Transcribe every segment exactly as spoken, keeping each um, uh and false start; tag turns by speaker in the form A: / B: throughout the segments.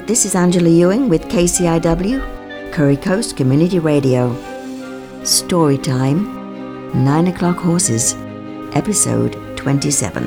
A: This is Angela Ewing with K C I W, Curry Coast Community Radio. Story time, Nine O'Clock Horses, Episode twenty-seven.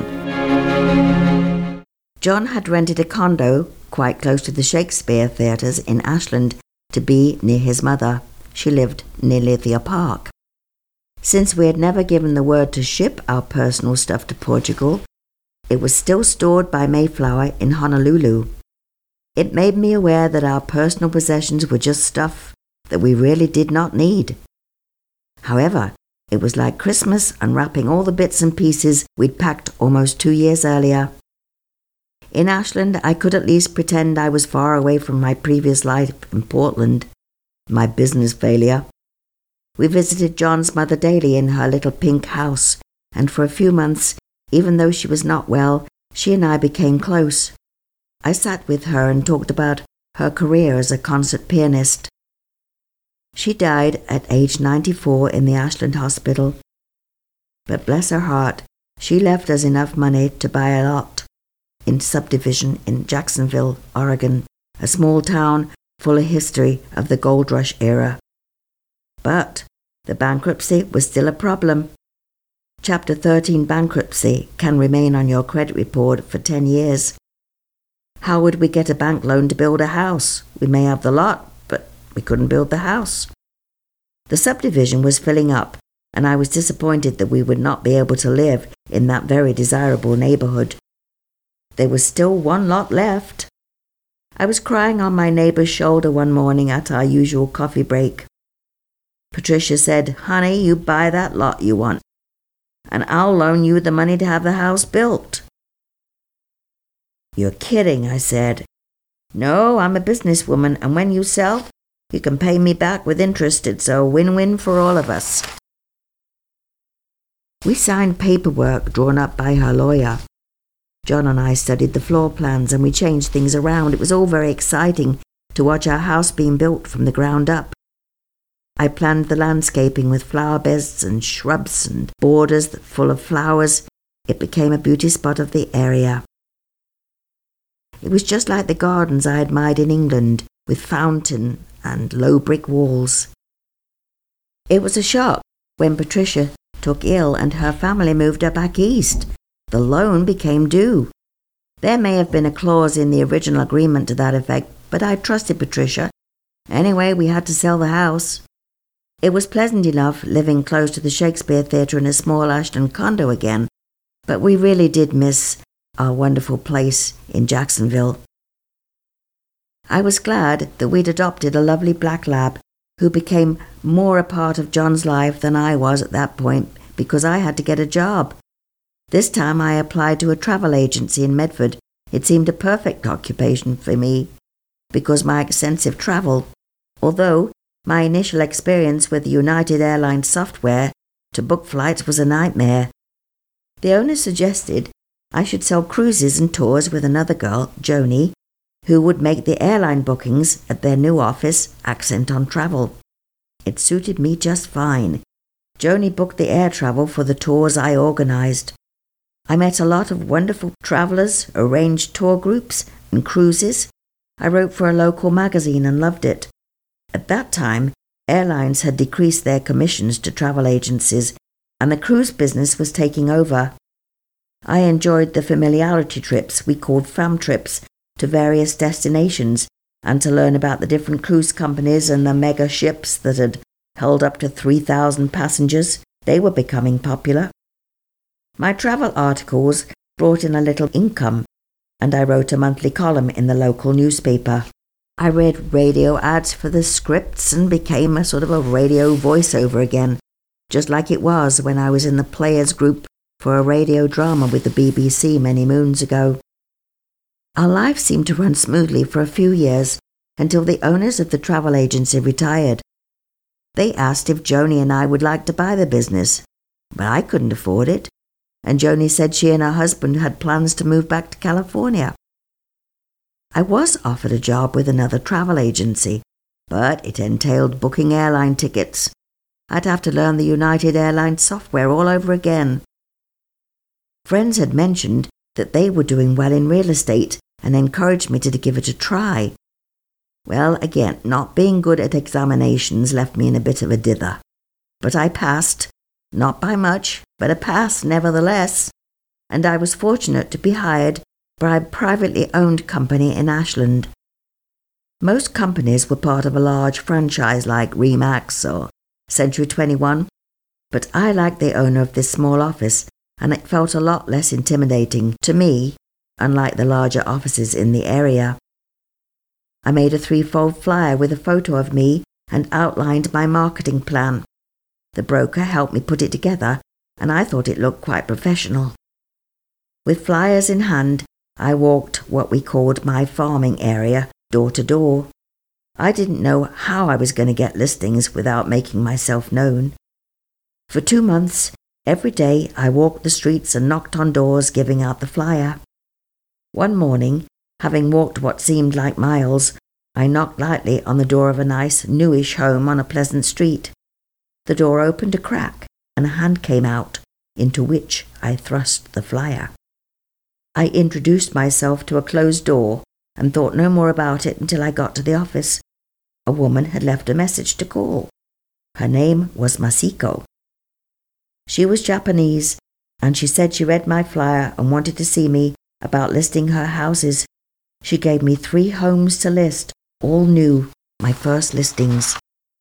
A: John had rented a condo quite close to the Shakespeare Theatres in Ashland to be near his mother. She lived near Lithia Park. Since we had never given the word to ship our personal stuff to Portugal, it was still stored by Mayflower in Honolulu. It made me aware that our personal possessions were just stuff that we really did not need. However, it was like Christmas unwrapping all the bits and pieces we'd packed almost two years earlier. In Ashland, I could at least pretend I was far away from my previous life in Portland, my business failure. We visited John's mother daily in her little pink house, and for a few months, even though she was not well, she and I became close. I sat with her and talked about her career as a concert pianist. She died at age ninety-four in the Ashland Hospital. But bless her heart, she left us enough money to buy a lot in subdivision in Jacksonville, Oregon, a small town full of history of the gold rush era. But the bankruptcy was still a problem. Chapter thirteen bankruptcy can remain on your credit report for ten years. How would we get a bank loan to build a house? We may have the lot, but we couldn't build the house. The subdivision was filling up, and I was disappointed that we would not be able to live in that very desirable neighborhood. There was still one lot left. I was crying on my neighbor's shoulder one morning at our usual coffee break. Patricia said, "Honey, you buy that lot you want, and I'll loan you the money to have the house built." "You're kidding," I said. "No, I'm a businesswoman, and when you sell, you can pay me back with interest. It's a win-win for all of us." We signed paperwork drawn up by her lawyer. John and I studied the floor plans and we changed things around. It was all very exciting to watch our house being built from the ground up. I planned the landscaping with flower beds and shrubs and borders full of flowers. It became a beauty spot of the area. It was just like the gardens I admired in England, with fountain and low brick walls. It was a shock when Patricia took ill and her family moved her back east. The loan became due. There may have been a clause in the original agreement to that effect, but I trusted Patricia. Anyway, we had to sell the house. It was pleasant enough living close to the Shakespeare Theatre in a small Ashland condo again, but we really did miss our wonderful place in Jacksonville. I was glad that we'd adopted a lovely black lab who became more a part of John's life than I was at that point because I had to get a job. This time I applied to a travel agency in Medford. It seemed a perfect occupation for me because my extensive travel, although my initial experience with the United Airlines software to book flights was a nightmare. The owner suggested I should sell cruises and tours with another girl, Joni, who would make the airline bookings at their new office Accent on Travel. It suited me just fine. Joni booked the air travel for the tours I organized. I met a lot of wonderful travelers, arranged tour groups and cruises. I wrote for a local magazine and loved it. At that time, airlines had decreased their commissions to travel agencies, and the cruise business was taking over. I enjoyed the familiarity trips we called fam trips to various destinations and to learn about the different cruise companies and the mega ships that had held up to three thousand passengers. They were becoming popular. My travel articles brought in a little income, and I wrote a monthly column in the local newspaper. I read radio ads for the scripts and became a sort of a radio voiceover again, just like it was when I was in the Players group for a radio drama with the B B C many moons ago. Our life seemed to run smoothly for a few years until the owners of the travel agency retired. They asked if Joni and I would like to buy the business, but I couldn't afford it, and Joni said she and her husband had plans to move back to California. I was offered a job with another travel agency, but it entailed booking airline tickets. I'd have to learn the United Airlines software all over again. Friends had mentioned that they were doing well in real estate and encouraged me to give it a try. Well, again, not being good at examinations left me in a bit of a dither. But I passed, not by much, but a pass nevertheless, and I was fortunate to be hired by a privately owned company in Ashland. Most companies were part of a large franchise like Remax or Century twenty-one, but I liked the owner of this small office, and it felt a lot less intimidating to me, unlike the larger offices in the area. I made a threefold flyer with a photo of me and outlined my marketing plan. The broker helped me put it together, and I thought it looked quite professional. With flyers in hand, I walked what we called my farming area, door to door. I didn't know how I was going to get listings without making myself known. For two months, every day I walked the streets and knocked on doors giving out the flyer. One morning, having walked what seemed like miles, I knocked lightly on the door of a nice, newish home on a pleasant street. The door opened a crack, and a hand came out, into which I thrust the flyer. I introduced myself to a closed door and thought no more about it until I got to the office. A woman had left a message to call. Her name was Masiko. She was Japanese, and she said she read my flyer and wanted to see me about listing her houses. She gave me three homes to list, all new, my first listings.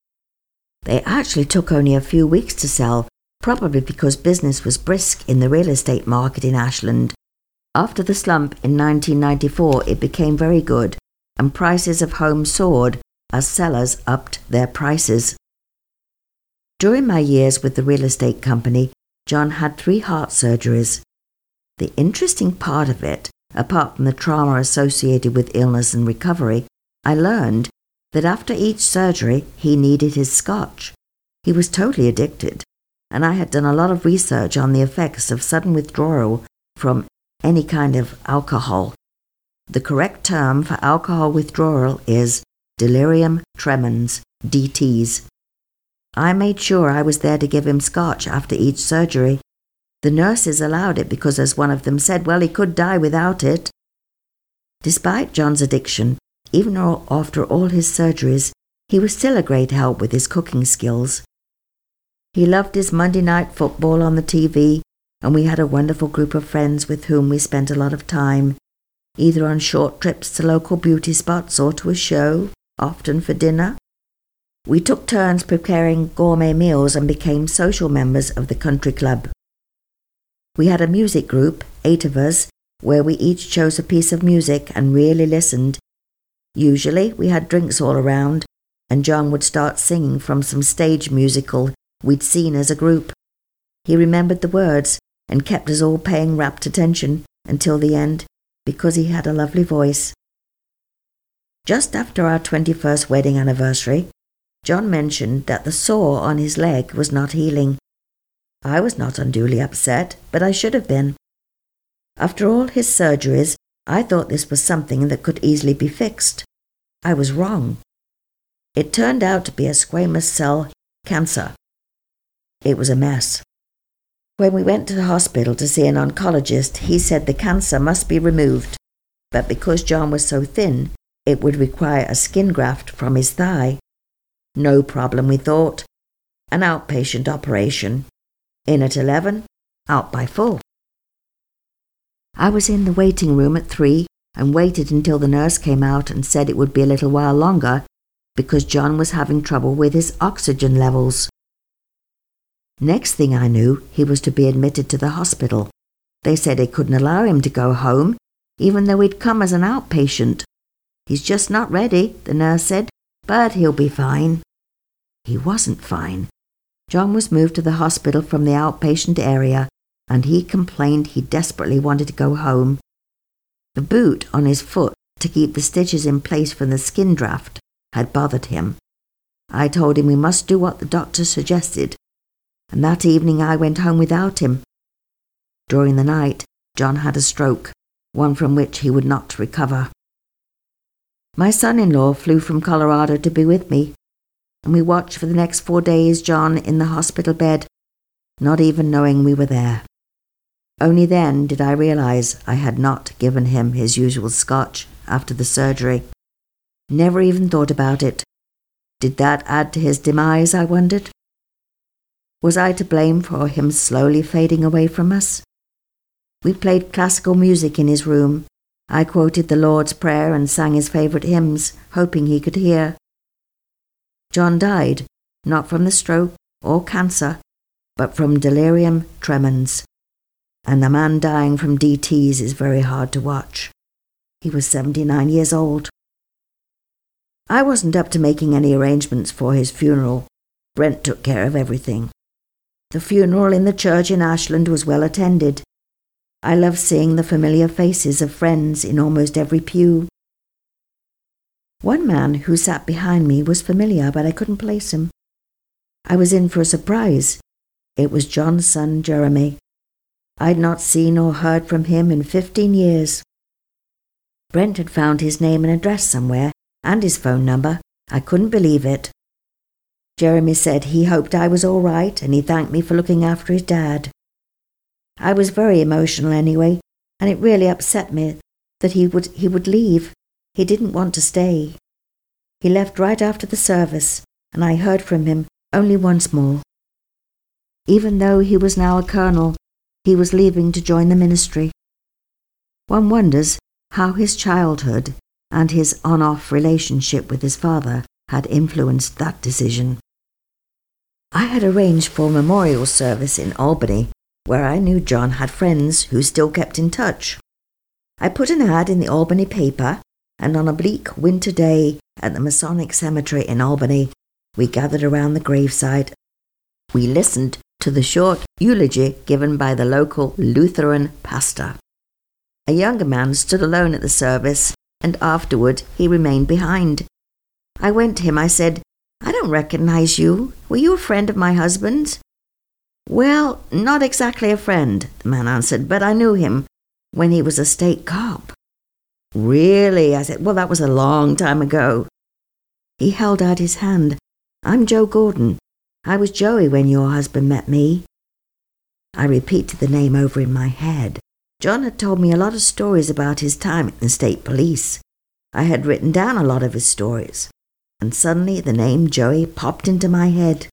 A: They actually took only a few weeks to sell, probably because business was brisk in the real estate market in Ashland. After the slump in nineteen ninety-four, it became very good, and prices of homes soared as sellers upped their prices. During my years with the real estate company, John had three heart surgeries. The interesting part of it, apart from the trauma associated with illness and recovery, I learned that after each surgery he needed his scotch. He was totally addicted, and I had done a lot of research on the effects of sudden withdrawal from any kind of alcohol. The correct term for alcohol withdrawal is delirium tremens, D Ts. I made sure I was there to give him scotch after each surgery. The nurses allowed it because, as one of them said, well, he could die without it. Despite John's addiction, even after all his surgeries, he was still a great help with his cooking skills. He loved his Monday night football on the T V, and we had a wonderful group of friends with whom we spent a lot of time, either on short trips to local beauty spots or to a show, often for dinner. We took turns preparing gourmet meals and became social members of the country club. We had a music group, eight of us, where we each chose a piece of music and really listened. Usually we had drinks all around, and John would start singing from some stage musical we'd seen as a group. He remembered the words and kept us all paying rapt attention until the end, because he had a lovely voice. Just after our twenty-first wedding anniversary, John mentioned that the sore on his leg was not healing. I was not unduly upset, but I should have been. After all his surgeries, I thought this was something that could easily be fixed. I was wrong. It turned out to be a squamous cell cancer. It was a mess. When we went to the hospital to see an oncologist, he said the cancer must be removed, but because John was so thin, it would require a skin graft from his thigh. No problem, we thought. An outpatient operation. In at eleven, out by four. I was in the waiting room at three and waited until the nurse came out and said it would be a little while longer because John was having trouble with his oxygen levels. Next thing I knew, he was to be admitted to the hospital. They said they couldn't allow him to go home, even though he'd come as an outpatient. He's just not ready, the nurse said, but he'll be fine. He wasn't fine. John was moved to the hospital from the outpatient area, and he complained he desperately wanted to go home. The boot on his foot to keep the stitches in place from the skin graft had bothered him. I told him we must do what the doctor suggested, and that evening I went home without him. During the night, John had a stroke, one from which he would not recover. My son-in-law flew from Colorado to be with me, and we watched for the next four days John in the hospital bed, not even knowing we were there. Only then did I realize I had not given him his usual scotch after the surgery. Never even thought about it. Did that add to his demise, I wondered? Was I to blame for him slowly fading away from us? We played classical music in his room. I quoted the Lord's Prayer and sang his favourite hymns, hoping he could hear. John died, not from the stroke or cancer, but from delirium tremens. And a man dying from D Ts is very hard to watch. He was seventy-nine years old. I wasn't up to making any arrangements for his funeral. Brent took care of everything. The funeral in the church in Ashland was well attended. I loved seeing the familiar faces of friends in almost every pew. One man who sat behind me was familiar, but I couldn't place him. I was in for a surprise. It was John's son, Jeremy. I'd not seen or heard from him in fifteen years. Brent had found his name and address somewhere, and his phone number. I couldn't believe it. Jeremy said he hoped I was all right, and he thanked me for looking after his dad. I was very emotional anyway, and it really upset me that he would he would leave. He didn't want to stay. He left right after the service, and I heard from him only once more. Even though he was now a colonel, he was leaving to join the ministry. One wonders how his childhood and his on-off relationship with his father had influenced that decision. I had arranged for a memorial service in Albany, where I knew John had friends who still kept in touch. I put an ad in the Albany paper, and on a bleak winter day at the Masonic Cemetery in Albany, we gathered around the graveside. We listened to the short eulogy given by the local Lutheran pastor. A younger man stood alone at the service, and afterward he remained behind. I went to him. I said, "I don't recognize you. Were you a friend of my husband's?" "Well, not exactly a friend," the man answered, "but I knew him when he was a state cop." "Really?" I said. "Well, that was a long time ago." He held out his hand. "I'm Joe Gordon. I was Joey when your husband met me." I repeated the name over in my head. John had told me a lot of stories about his time in the state police. I had written down a lot of his stories, and suddenly the name Joey popped into my head.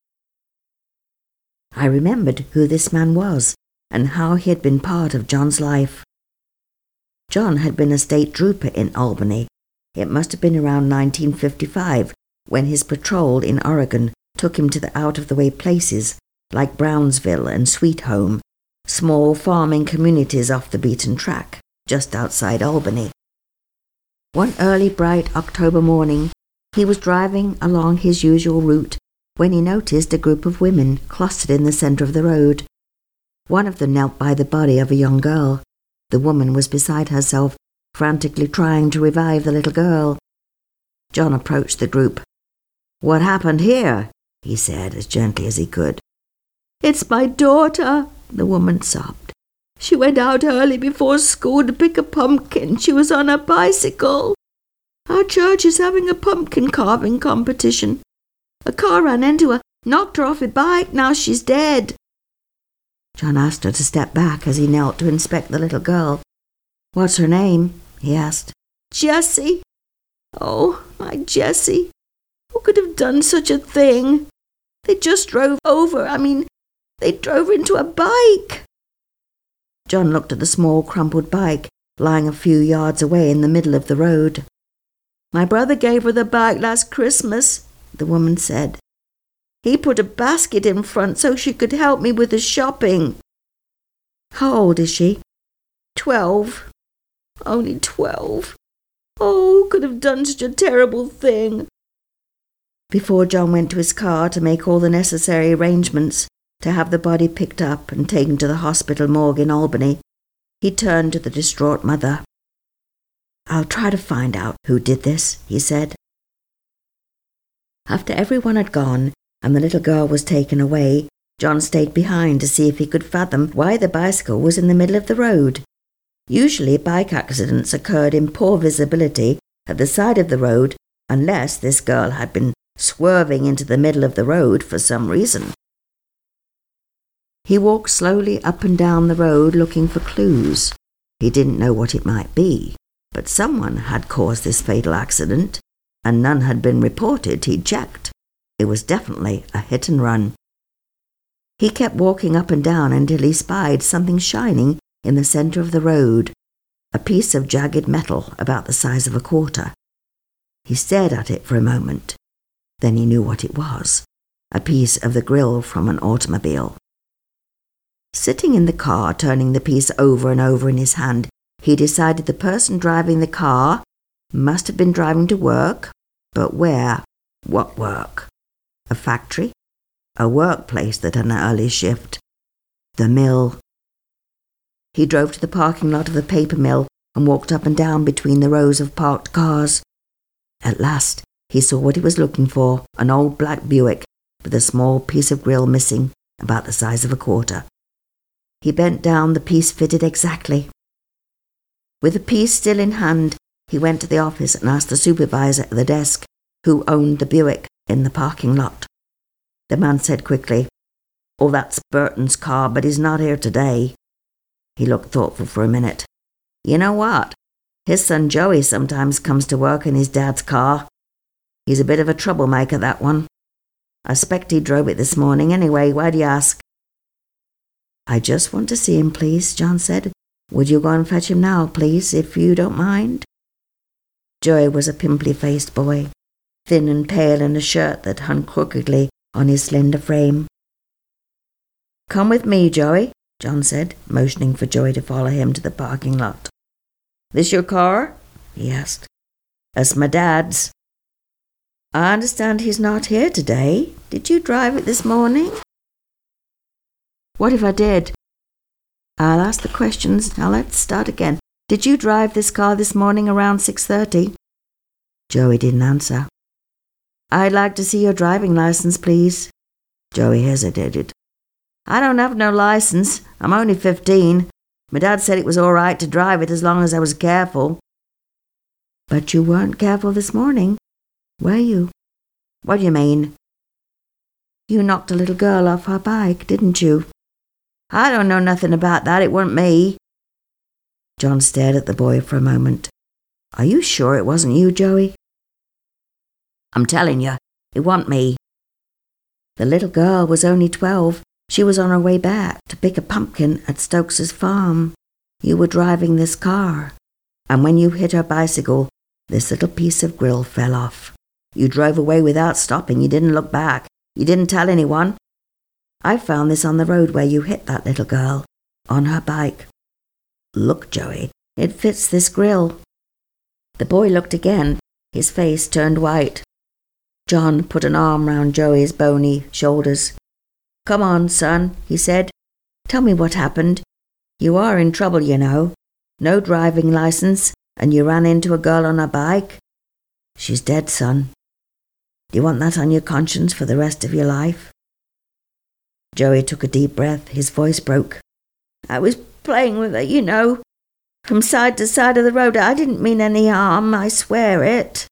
A: I remembered who this man was and how he had been part of John's life. John had been a state trooper in Albany. It must have been around nineteen fifty-five when his patrol in Oregon took him to the out-of-the-way places like Brownsville and Sweet Home, small farming communities off the beaten track, just outside Albany. One early bright October morning, he was driving along his usual route when he noticed a group of women clustered in the centre of the road. One of them knelt by the body of a young girl. The woman was beside herself, frantically trying to revive the little girl. John approached the group. "What happened here?" he said, as gently as he could. "It's my daughter," the woman sobbed. "She went out early before school to pick a pumpkin. She was on a bicycle. Our church is having a pumpkin carving competition. A car ran into her, knocked her off her bike. Now she's dead." John asked her to step back as he knelt to inspect the little girl. "What's her name?" he asked. "Jessie. Oh, my Jessie. Who could have done such a thing? They just drove over. I mean, they drove into a bike." John looked at the small, crumpled bike lying a few yards away in the middle of the road. "My brother gave her the bike last Christmas," the woman said. "He put a basket in front so she could help me with the shopping." "How old is she?" Twelve. Only twelve. Oh, who could have done such a terrible thing?" Before John went to his car to make all the necessary arrangements to have the body picked up and taken to the hospital morgue in Albany, he turned to the distraught mother. "I'll try to find out who did this," he said. After everyone had gone and the little girl was taken away, John stayed behind to see if he could fathom why the bicycle was in the middle of the road. Usually bike accidents occurred in poor visibility at the side of the road unless this girl had been swerving into the middle of the road for some reason. He walked slowly up and down the road looking for clues. He didn't know what it might be, but someone had caused this fatal accident. and none had been reported. He'd checked. It was definitely a hit and run. He kept walking up and down until he spied something shining in the centre of the road, a piece of jagged metal about the size of a quarter. He stared at it for a moment. Then he knew what it was, a piece of the grille from an automobile. Sitting in the car, turning the piece over and over in his hand, he decided the person driving the car must have been driving to work, but where? What work? A factory? A workplace that had an early shift? The mill? He drove to the parking lot of the paper mill and walked up and down between the rows of parked cars. At last, he saw what he was looking for, an old black Buick with a small piece of grille missing, about the size of a quarter. He bent down, the piece fitted exactly. With the piece still in hand, he went to the office and asked the supervisor at the desk who owned the Buick in the parking lot. The man said quickly, "Oh, that's Burton's car, but he's not here today." He looked thoughtful for a minute. "You know what? His son Joey sometimes comes to work in his dad's car. He's a bit of a troublemaker, that one. I expect he drove it this morning anyway. Why do you ask?" "I just want to see him, please," John said. "Would you go and fetch him now, please, if you don't mind?" Joey was a pimply-faced boy, thin and pale in a shirt that hung crookedly on his slender frame. "Come with me, Joey," John said, motioning for Joey to follow him to the parking lot. "This your car?" he asked. "That's my dad's." "I understand he's not here today. Did you drive it this morning?" "What if I did?" "I'll ask the questions. Now let's start again. Did you drive this car this morning around six thirty? Joey didn't answer. "I'd like to see your driving license, please." Joey hesitated. "I don't have no license. I'm only fifteen. My dad said it was all right to drive it as long as I was careful." "But you weren't careful this morning, were you?" "What do you mean?" "You knocked a little girl off her bike, didn't you?" "I don't know nothing about that. It weren't me." John stared at the boy for a moment. "Are you sure it wasn't you, Joey?" "I'm telling you, it wasn't me." "The little girl was only twelve. She was on her way back to pick a pumpkin at Stokes's farm. You were driving this car, and when you hit her bicycle, this little piece of grille fell off. You drove away without stopping. You didn't look back. You didn't tell anyone. I found this on the road where you hit that little girl, on her bike. Look, Joey, it fits this grille." The boy looked again. His face turned white. John put an arm round Joey's bony shoulders. "Come on, son," he said. "Tell me what happened. You are in trouble, you know. No driving license, and you ran into a girl on a bike. She's dead, son. Do you want that on your conscience for the rest of your life?" Joey took a deep breath. His voice broke. "I was playing with her, you know, from side to side of the road. I didn't mean any harm, I swear it."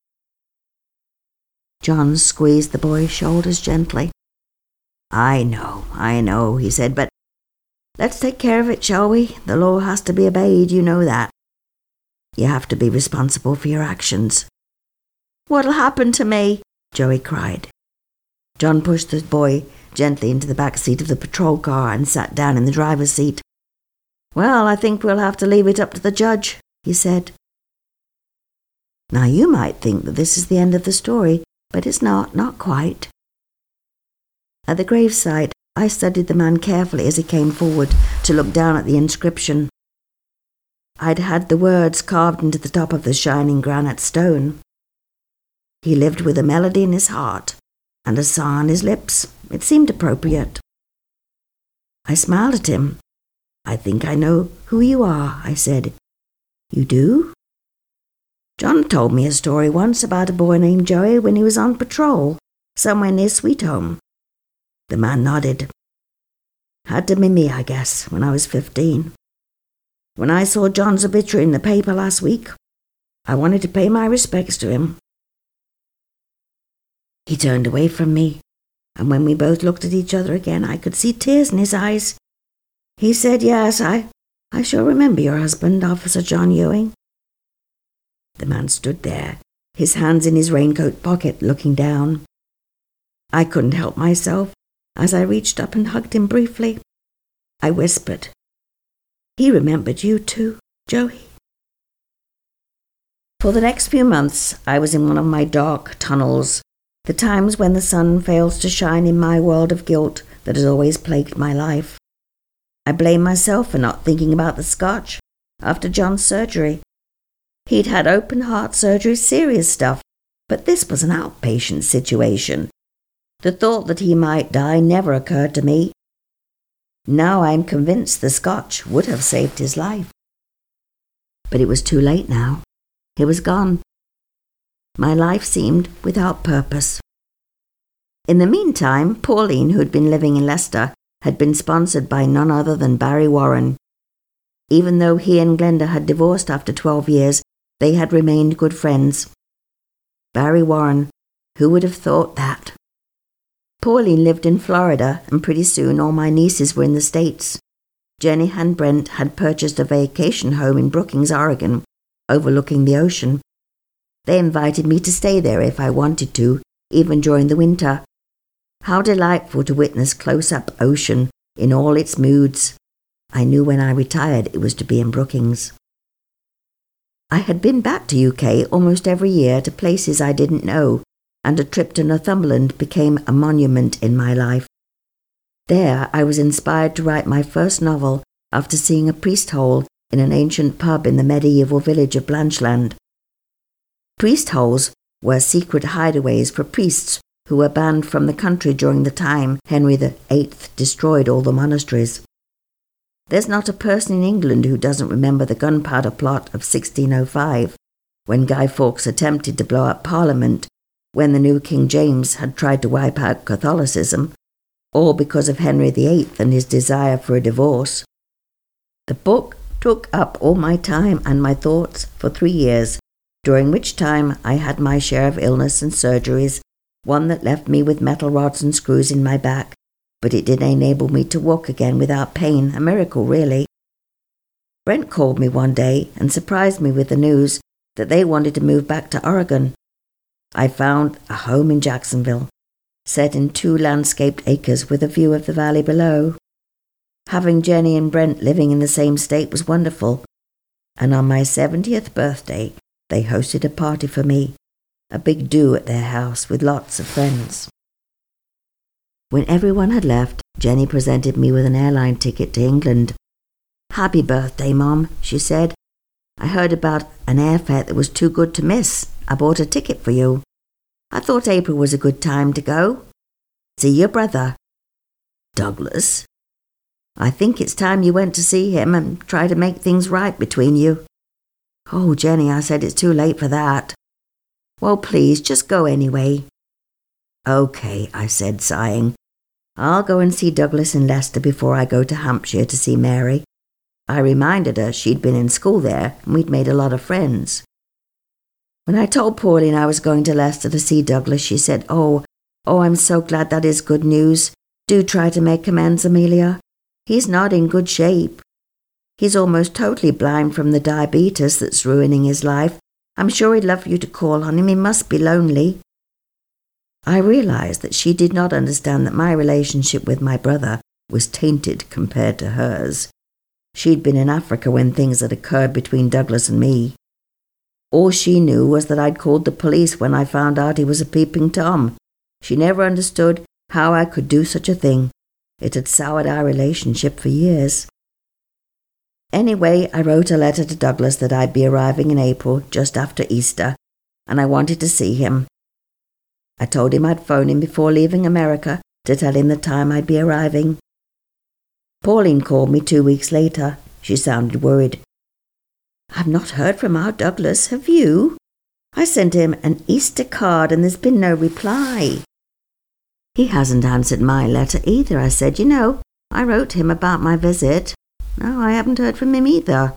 A: John squeezed the boy's shoulders gently. "I know, I know," he said, "but let's take care of it, shall we? The law has to be obeyed, you know that. You have to be responsible for your actions." "What'll happen to me?" Joey cried. John pushed the boy gently into the back seat of the patrol car and sat down in the driver's seat. "Well, I think we'll have to leave it up to the judge," he said. Now you might think that this is the end of the story, but it's not, not quite. At the gravesite, I studied the man carefully as he came forward to look down at the inscription. I'd had the words carved into the top of the shining granite stone. He lived with a melody in his heart and a song on his lips. It seemed appropriate. I smiled at him. "I think I know who you are," I said. "You do?" "John told me a story once about a boy named Joey when he was on patrol, somewhere near Sweet Home." The man nodded. "Had to be me, I guess, when I was fifteen. When I saw John's obituary in the paper last week, I wanted to pay my respects to him." He turned away from me, and when we both looked at each other again, I could see tears in his eyes. He said, "Yes, I, I sure remember your husband, Officer John Ewing." The man stood there, his hands in his raincoat pocket, looking down. I couldn't help myself as I reached up and hugged him briefly. I whispered, "He remembered you too, Joey." For the next few months, I was in one of my dark tunnels, the times when the sun fails to shine in my world of guilt that has always plagued my life. I blame myself for not thinking about the scotch after John's surgery. He'd had open heart surgery, serious stuff, but this was an outpatient situation. The thought that he might die never occurred to me. Now I'm convinced the scotch would have saved his life. But it was too late now. He was gone. My life seemed without purpose. In the meantime, Pauline, who'd been living in Leicester, had been sponsored by none other than Barry Warren. Even though he and Glenda had divorced after twelve years, they had remained good friends. Barry Warren, who would have thought that? Pauline lived in Florida, and pretty soon all my nieces were in the States. Jenny and Brent had purchased a vacation home in Brookings, Oregon, overlooking the ocean. They invited me to stay there if I wanted to, even during the winter. How delightful to witness close-up ocean in all its moods. I knew when I retired it was to be in Brookings. I had been back to U K almost every year to places I didn't know, and a trip to Northumberland became a monument in my life. There I was inspired to write my first novel after seeing a priest hole in an ancient pub in the medieval village of Blanchland. Priest holes were secret hideaways for priests who were banned from the country during the time Henry the Eighth destroyed all the monasteries. There's not a person in England who doesn't remember the gunpowder plot of sixteen oh five, when Guy Fawkes attempted to blow up Parliament when the new King James had tried to wipe out Catholicism, all because of Henry the Eighth and his desire for a divorce. The book took up all my time and my thoughts for three years, during which time I had my share of illness and surgeries, one that left me with metal rods and screws in my back, but it did enable me to walk again without pain, a miracle really. Brent called me one day and surprised me with the news that they wanted to move back to Oregon. I found a home in Jacksonville, set in two landscaped acres with a view of the valley below. Having Jenny and Brent living in the same state was wonderful, and on my seventieth birthday they hosted a party for me, a big do at their house with lots of friends. When everyone had left, Jenny presented me with an airline ticket to England. "Happy birthday, Mom," she said. "I heard about an airfare that was too good to miss. I bought a ticket for you. I thought April was a good time to go. See your brother." "Douglas? I think it's time you went to see him and try to make things right between you." "Oh, Jenny," I said, "it's too late for that." "Well, please, just go anyway." "Okay," I said, sighing. "I'll go and see Douglas in Leicester before I go to Hampshire to see Mary." I reminded her she'd been in school there and we'd made a lot of friends. When I told Pauline I was going to Leicester to see Douglas, she said, Oh, oh, I'm so glad that is good news. Do try to make amends, Amelia. He's not in good shape. He's almost totally blind from the diabetes that's ruining his life. I'm sure he'd love you to call on him. He must be lonely." I realized that she did not understand that my relationship with my brother was tainted compared to hers. She'd been in Africa when things had occurred between Douglas and me. All she knew was that I'd called the police when I found out he was a peeping Tom. She never understood how I could do such a thing. It had soured our relationship for years. Anyway, I wrote a letter to Douglas that I'd be arriving in April, just after Easter, and I wanted to see him. I told him I'd phone him before leaving America to tell him the time I'd be arriving. Pauline called me two weeks later. She sounded worried. "I've not heard from our Douglas, have you? I sent him an Easter card and there's been no reply." "He hasn't answered my letter either," I said. "You know, I wrote him about my visit. No, I haven't heard from him either."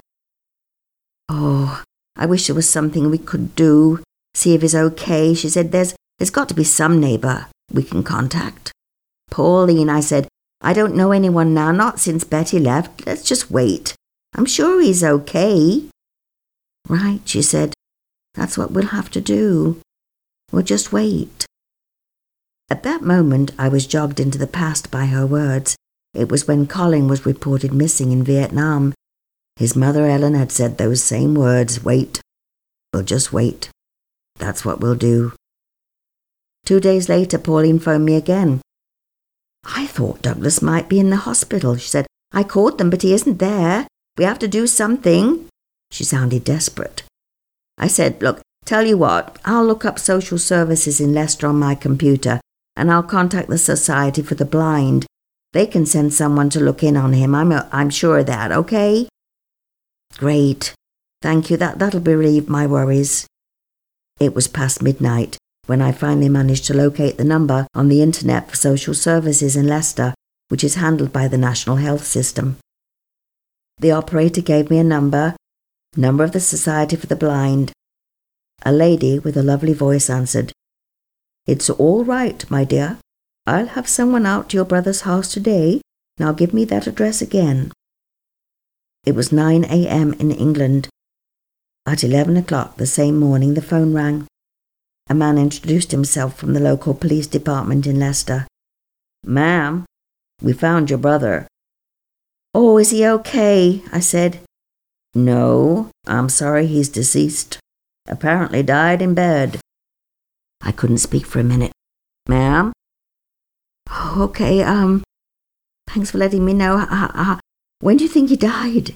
A: "Oh, I wish there was something we could do. See if he's okay," she said. There's, there's got to be some neighbour we can contact." "Pauline," I said, "I don't know anyone now, not since Betty left. Let's just wait. I'm sure he's okay." "Right," she said. That's what we'll have to do. We'll just wait. At that moment, I was jogged into the past by her words. It was when Colin was reported missing in Vietnam. His mother, Ellen, had said those same words, wait. We'll just wait. That's what we'll do. Two days later, Pauline phoned me again. I thought Douglas might be in the hospital. She said, I called them, but he isn't there. We have to do something. She sounded desperate. I said, look, tell you what, I'll look up social services in Leicester on my computer, and I'll contact the Society for the Blind. They can send someone to look in on him. I'm, I'm sure of that, okay? Great. Thank you. That, that'll relieve my worries. It was past midnight when I finally managed to locate the number on the internet for social services in Leicester, which is handled by the National Health System. The operator gave me a number, number of the Society for the Blind. A lady with a lovely voice answered, It's all right, my dear. I'll have someone out to your brother's house today. Now give me that address again. It was nine a.m. in England. At eleven o'clock the same morning the phone rang. A man introduced himself from the local police department in Leicester. Ma'am, we found your brother. Oh, is he okay? I said. No, I'm sorry, he's deceased. Apparently died in bed. I couldn't speak for a minute. Ma'am? Oh, okay, um, thanks for letting me know. Uh, uh, when do you think he died?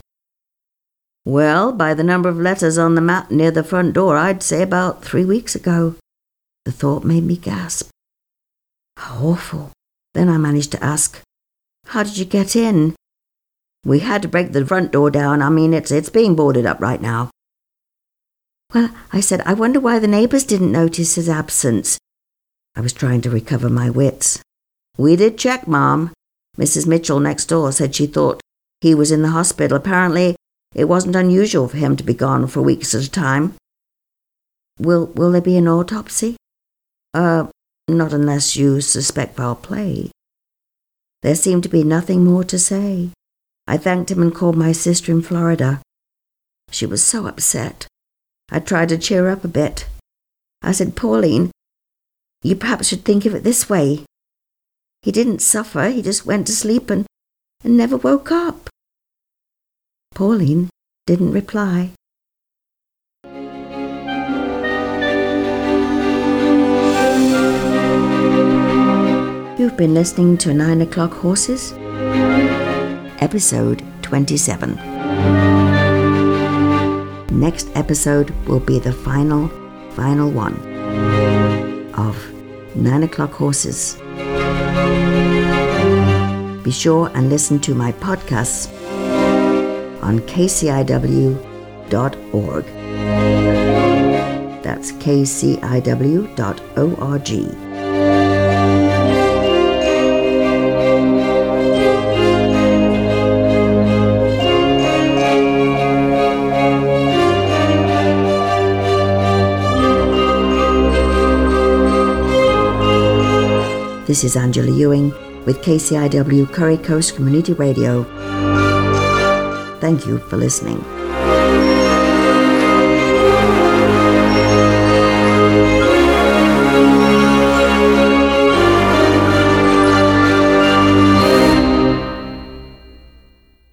A: Well, by the number of letters on the mat near the front door, I'd say about three weeks ago. The thought made me gasp. How awful. Then I managed to ask, how did you get in? We had to break the front door down. I mean, it's it's being boarded up right now. Well, I said, I wonder why the neighbours didn't notice his absence. I was trying to recover my wits. We did check, Mom. Missus Mitchell next door said she thought he was in the hospital. Apparently, it wasn't unusual for him to be gone for weeks at a time. Will will there be an autopsy? Uh, not unless you suspect foul play. There seemed to be nothing more to say. I thanked him and called my sister in Florida. She was so upset. I tried to cheer her up a bit. I said, Pauline, you perhaps should think of it this way. He didn't suffer, he just went to sleep and, and never woke up. Pauline didn't reply. You've been listening to Nine O'Clock Horses, episode twenty-seven. Next episode will be the final, final one of Nine O'Clock Horses. Be sure and listen to my podcasts on k c i w dot org. That's k c i w dot org. This is Angela Ewing with K C I W Curry Coast Community Radio. Thank you for listening.